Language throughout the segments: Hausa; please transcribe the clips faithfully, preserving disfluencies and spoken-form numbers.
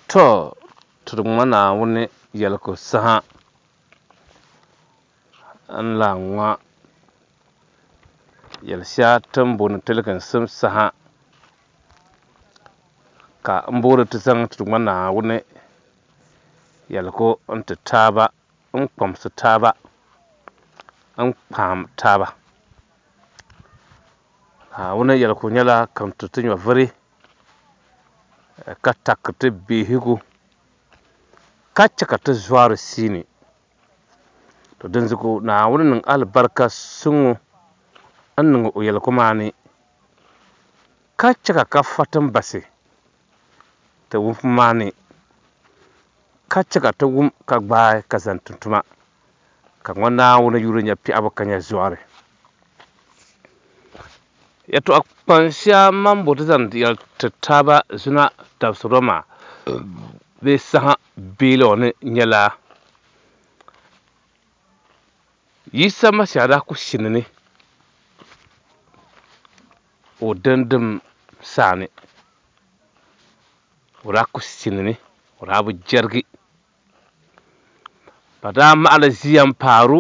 To tuduma na wuni yɛligu saha n lan ŋma yɛli shɛli tin booni tiliginsim saha ka n boori ti zaŋ tuduma Naawuni yɛligu n ti taaba n kpamsi taaba n kpaam taaba Naawuni yɛligu nyɛla kan tu ti nyɔvuri ka takiri ti beehigu ka chɛ ka ti zɔri siini to dinzuɣu Naawuni niŋ alibarika suŋo n niŋ o yɛligu maa ni ka chɛ ka ka fa tin basi ti wum maa ni ka chɛ ka ti wum ka gbaai ka zaŋ tuntuma ka ŋɔ Naawuni yuli nyɛpiɛɣu ka nyɛ zɔri yɛltɔɣa kpaŋ shɛli mambo ti zaŋ yɛli ti taaba zuna dabisiri maa bee saha beelɔ ni nyɛla Yisa Masiha daa ku shini ni o dindim saani o daa ku shini ni o daa bi jɛrigi ba daa maɣali ʒiya paaru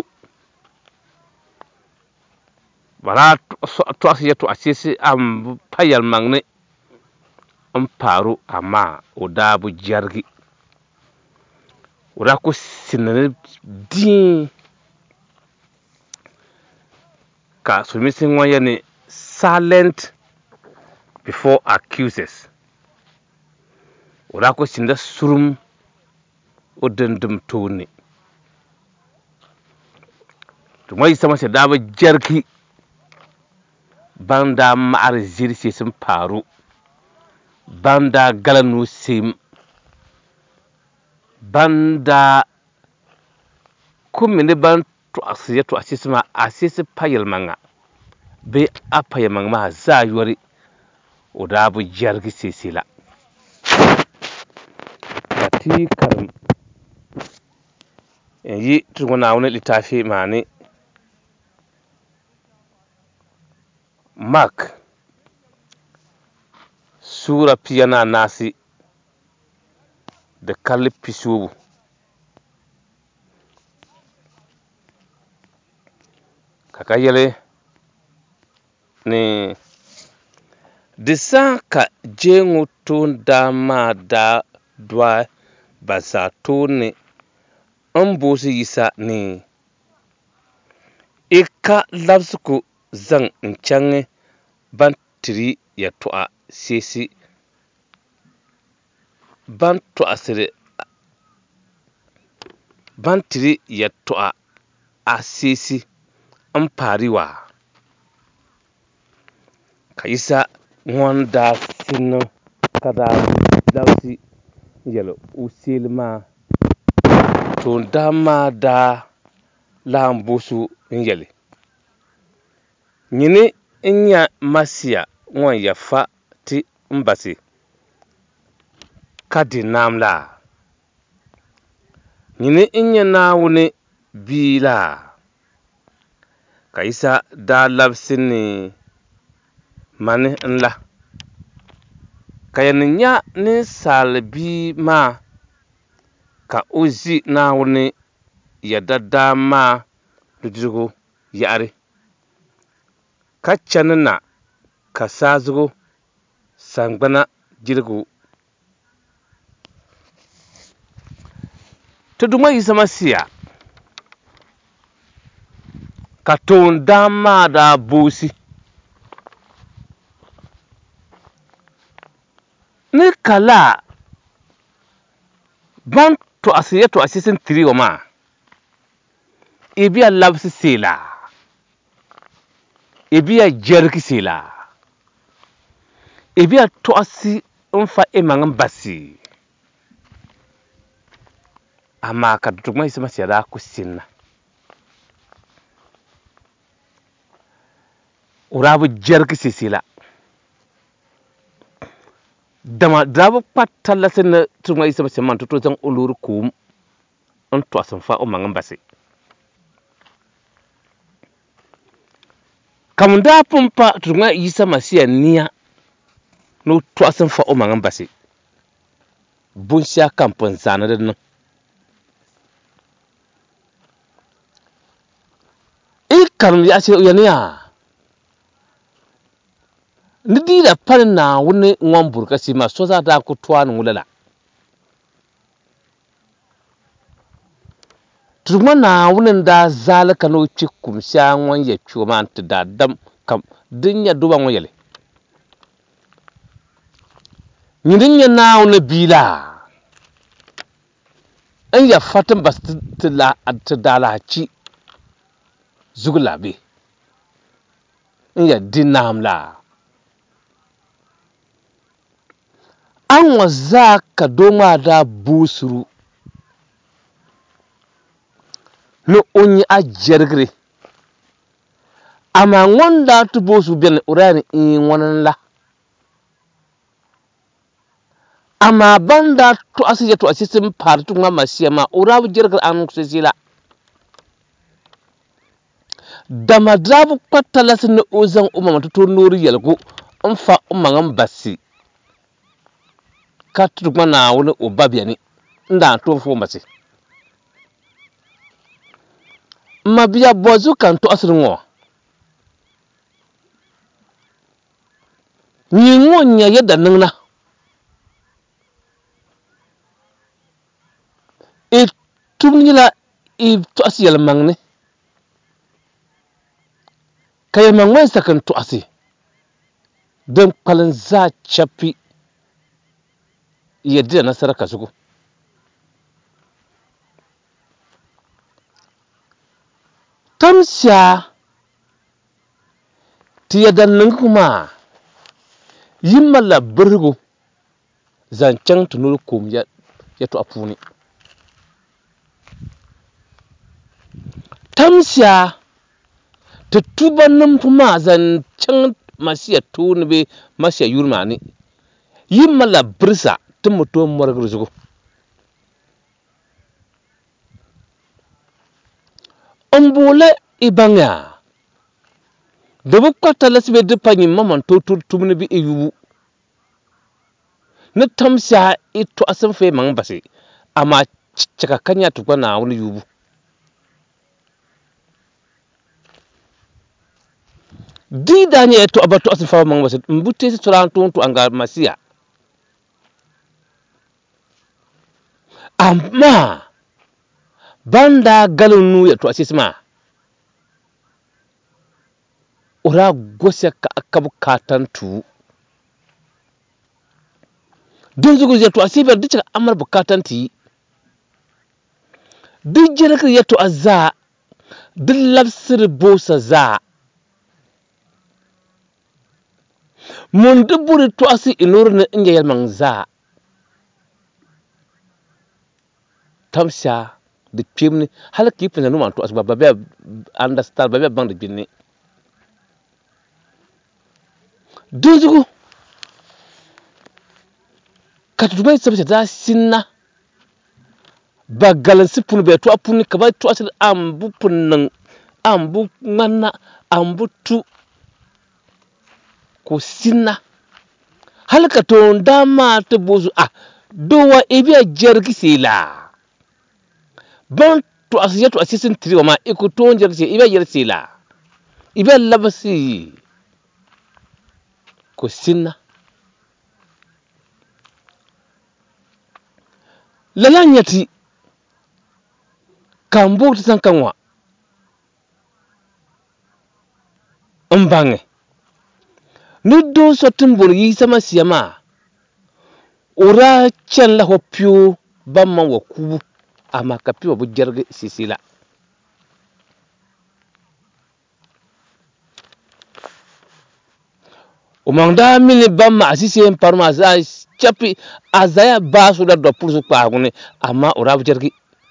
ba daa tɔɣisi yɛltɔɣa shɛsi an pa yɛlimaŋ ni n paaru amaa o daa bi jɛrigi o daa ku shini ni dii ka silimiinsi ŋɔ yɛli silent before accusers o daa ku shinila surum o dindim tooni ti ŋɔ Yisa Masiha daa bi jɛrigi ban daa maɣari ʒili shɛsi n paaru ban daa gala nuu seem ban daa kumi ni ban tɔɣisi yɛltɔɣa shɛsi maa ashɛsi pa yɛlimaŋa bee a pa yɛlimaŋa maa zaa yɔri o daa bi jɛrigi shɛshɛ la ka ti yi karim n yi ti ŋɔ Naawuni litaafi maa ni Mark sura pia ni anahi di kanli pisoobu ka ka yɛli ni di zaa ka jeeŋɔ toondan maa daa dɔi ba zaa tooni n boosi Yisa ni yi ka labisigu zaŋ n chaŋ ban tiri yɛltɔɣa shɛsi ban tɔɣisiri ban tiri yɛltɔɣa ashɛsi n paari wa ka Yisa ŋɔni daa sini ka daa labisi yɛli o sheeli maa toondan maa daa lan boosi o n yɛli nyini n nya Masiha ŋun yɛlifa ti n basi ka di naam la nyini n nya Naawuni bia la ka Yisa daa labisi ni mani n la ka yɛn nya ninsaali bia maa ka o ʒi Naawuni yɛdadaa maa nudirigu yaɣari ka chani na ka saazugu sangbana jiligi o ti du ŋɔ Yisa Masiha ka toondan maa daa boosi ni ka lala ban tɔɣisi yɛltɔɣa shɛsi n tiri o maa yi biya labisi shee la yi biya jɛrigi shee la yi biya tɔɣisi n fa imaŋ n basi amaa ka ti ŋɔ Yisa Masiha daa ku shini na o daa bi jɛrigi shɛshɛ la dama di daa bi kpa talasi ni ti ŋɔ Yisa Masiha maa ti tooi zaŋ o loori koom n tɔɣisi n fa o maŋ n basi ka ŋun daa pun pa ti ŋɔ Yisa Masiha nia ni o tɔɣisi n fa o maŋ n basi bunsia kampun zana din e karum ya ce yaniya ni di da pan na wani ngwan burkasi ma so za ta ku tuwan wulala turma na wani da zalika no cikum sha ngwan ya chuma ta da dam kam dinya duban wayale nyidin ya na wani bila an ya fatan bas ta dala ci zugula be in ya dinam la an waza ka doma da busuru no onyi a jergre ama wanda to bosu ben urani in wonan la ama banda to asiya to asisin partu ngama siyama urabu jergre an kusila dama drabu patala sin ozan umma to nori yalgo anfa umma ngam basi katu mana wani obabiani nda to fo mbasi mabiya bozu kan to asirin wo ni ngonya yadda ningna e tumnila e to asiyal mangne kay mangwen sakan to asi dan kalin za chapi yadda nasara ka zugo tamsha ti yadan nan kuma yimala burgo zancen tunur kum ya ya to afuni tamsha ta tubannin kuma zancen masiya tunube masiya yurmani yimala bursa tun mutum margar zugo ambule ibanga da bukwata lasbe dupanyi maman to tumni bi eyubu na tamsha ito asan fe man base amma cika kanya to na wani yubu di danye to abato asan fa man base mbute si turan to to anga masiya amma banda galunu ya to asisma ura gose ka akabu katantu don zugu ya to asibar dicika amar bukatanti duk jirgin ya to azza duk lafsir bosa za mun duburi to asi inur na inga yalman za tamsha da pimni halaki yifin da numan to asi babba understand babba bang da binne duk zugu ka tutumai sabta da sinna ba galan sifun bai to apuni ka ba to asir ambu punnan ambu manna ambu tu ko sinna halka to dama ta bozu ah dowa ibiya jergi sila ban to asiya to asisin triwa ma iko to jergi ibiya jer sila ibiya labasi ko sinna lalanyati kambo san kanwa mbange nuddo sotin buryi sama siyama ura chen la hopio bamma wa kubu amma kapi wa bujarge sisila umangda mini bamma asisi parma za chapi azaya basu da dopur su kwa ngune amma ura bujarge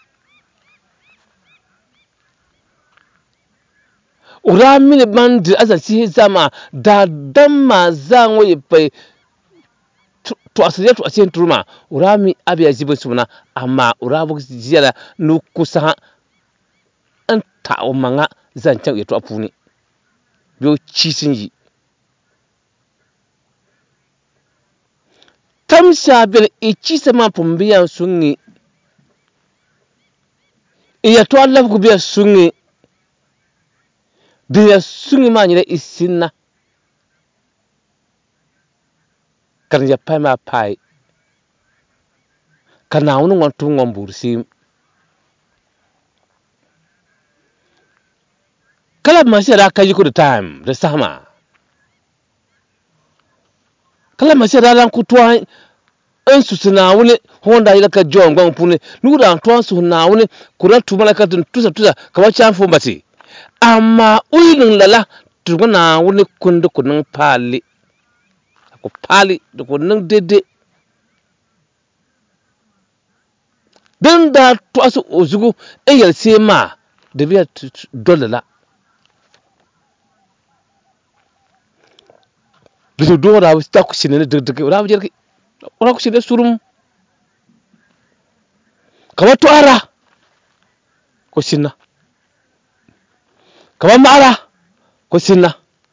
ura mini bandi azasi zama da damma zango yipai to asiya to asiya turma ura mi abiya jibe suna amma ura bu jiyala nu kusa an ta manga zancan yato afuni biyo cisin yi tamsa bil ichi sama pumbiya sungi iya to Allah ku biya sungi biya sungi ma nyire isinna kan ya pai ma pai kana wonu ngon tu ngon bursi kala masira kayi ku the time the sama kala masira lan ku to an su suna wuni honda ila ka john gwan pune nura antoan su na wuni kuran tu malaka tun tusa tusa kamar chan fo bati amma uyin lala tuguna wuni kundu kunun pali ko pali da kunun dede dan da to asu ozugu eyal sema da biya dolala bisu do da ta ku shine da da ra jerki ora ku shine surum kamar to ara ko sinna kamar ma'ara ko sinna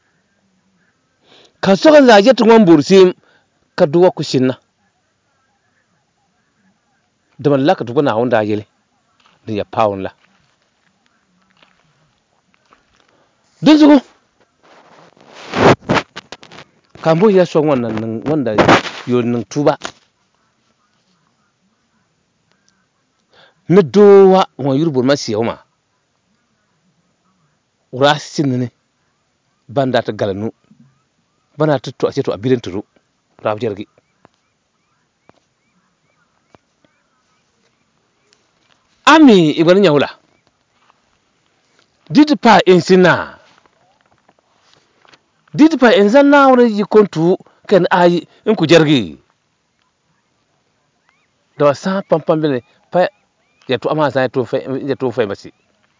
ka so kan zaje tungon bursim ka duwa ku sinna da mallaka tuguna wanda yele da ya pound la dun zugo kambo ya so wannan wanda yo nan tuba na dowa won yurbur masiyoma urasin ne banda ta galanu bana tutto ace to abirin turu rabjergi ami ibani nyahula didi pa insina didi pa inzanna wani yikontu kan ayi in ku jargi da wasa pampam bele pa ya to ama sai to fa ya to fa basi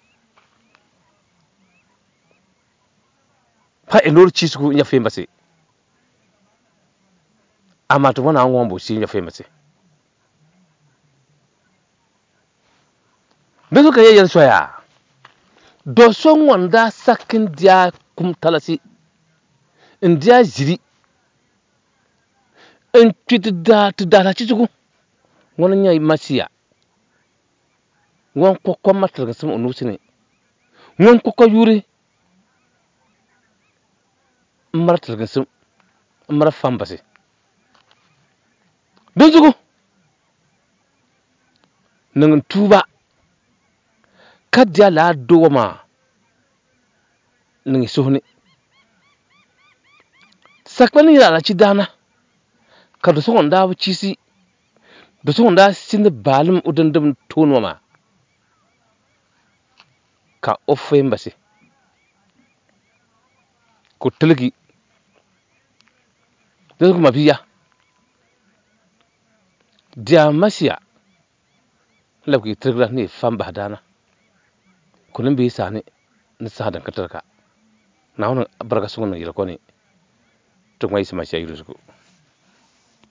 pa elor chisku ya fa basi ama to wana ngombo shi ya fa basi bezo ka yayin soya do son wanda sakin dia kum talasi india jiri in tidda tidda chisku wani nyai masiya won kokko matar ga sama onusine won kokko yuri martar ga sam mara fambase dojugo nan tuba kadya la doma nan sohne sakmani la ci dana ka do so onda ci si do so onda sin balum udandum tonoma ka ofe mbasi ko telgi do ko mabiya dia masiya labki tirgra ni famba dana kunin bi sani ni sadan katarka na wannan barka sunan yira ko ne to mai sama shi yuru